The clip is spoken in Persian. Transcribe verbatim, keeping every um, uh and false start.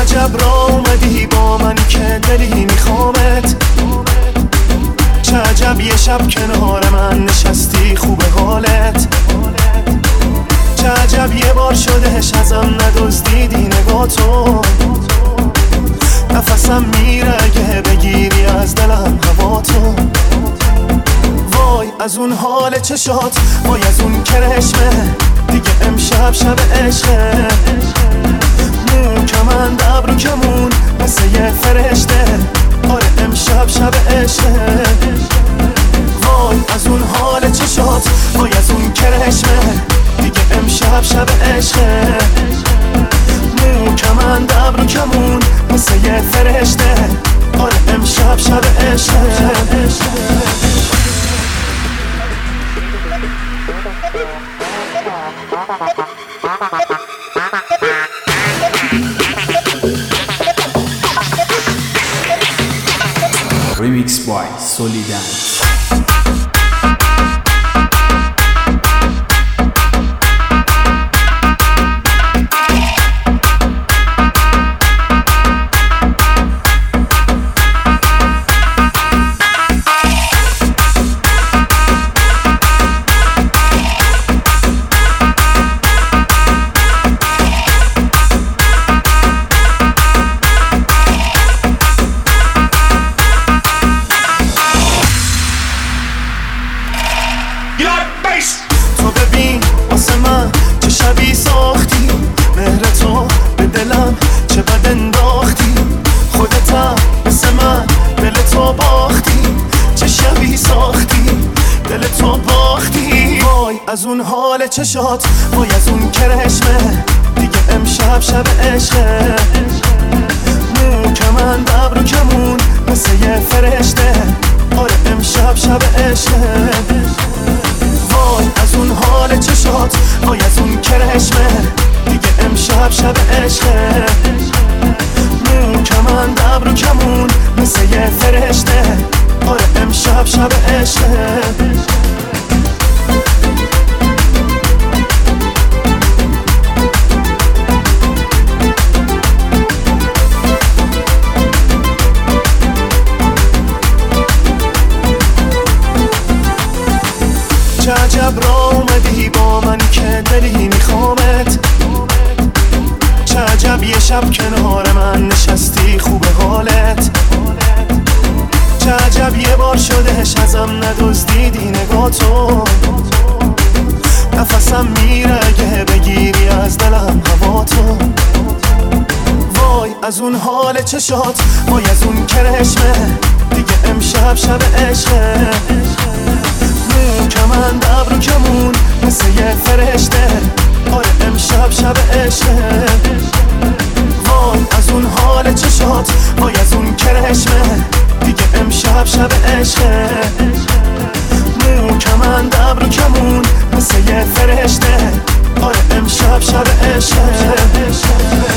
عجب را اومدی با من که دلی میخوامت، چه عجب یه شب کنار من نشستی خوب حالت، چه عجب یه بار شدهش ازم ندزدیدی نگاتو، نفسم میره اگه بگیری از دلم هواتو. وای از اون حال چشات، وای از اون کرشمه، دیگه امشب شب عشقه، مو کمند ابرو کمون مثل یه فرشته، آره امشب شب عشقه. وای از اون حال چشات، وای از اون کرشمه، دیگه امشب شب عشقه، مو کمند ابرو کمون مثل یه فرشته، آره امشب شب عشقه. Remix by Solidan. تو ببین واسه من چه شبی ساختی، مهر تو به دلم چه بد انداختی، خودتم مثل من دل تو باختی، چه شبی ساختی دل تو باختی. وای از اون حال چشات، وای از اون کرشمه، دیگه امشب شب عشقه، مو کمند ابرو کمون مثل یه فرشته، آره امشب شب عشقه. وای از اون حال چشات، وای از اون کرشمه، دیگه امشب شب عشقه، مو کمند ابرو کمون مثل یه فرشته، آره امشب شب عشقه. چه عجب را اومدی با من که دلی میخوامت، چه عجب یه شب کنار من نشستی خوب حالت، چه عجب یه بار شدهش ازم ندزدیدی نگاتو، نفسم میره اگه بگیری از دلم هواتو. وای از اون حال چشات، وای از اون کرشمه، دیگه امشب شب عشقه، مو کمند ابرو کمون مثل یه فرشته، آره امشب شب عشقه. وای از اون حال چشات، وای از اون کرشمه، دیگه امشب شب عشقه، مو کمند ابرو کمون مثل یه فرشته، آره امشب شب عشقه.